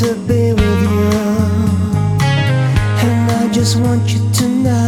to be with you, and I just want you to know